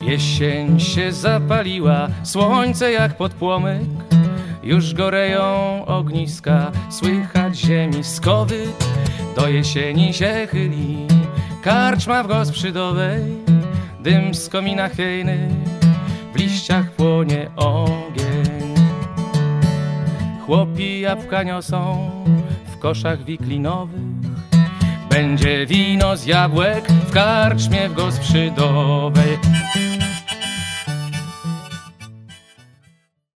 Jesień się zapaliła, słońce jak podpłomyk. Już goreją ogniska, słychać ziemi skowyt. Do jesieni się chyli karczma w Gosprzydowej. Dym z komina chwiejny, w liściach płonie ogień. Chłopi jabłka niosą w koszach wiklinowych. Będzie wino z jabłek w karczmie w Gosprzydowej.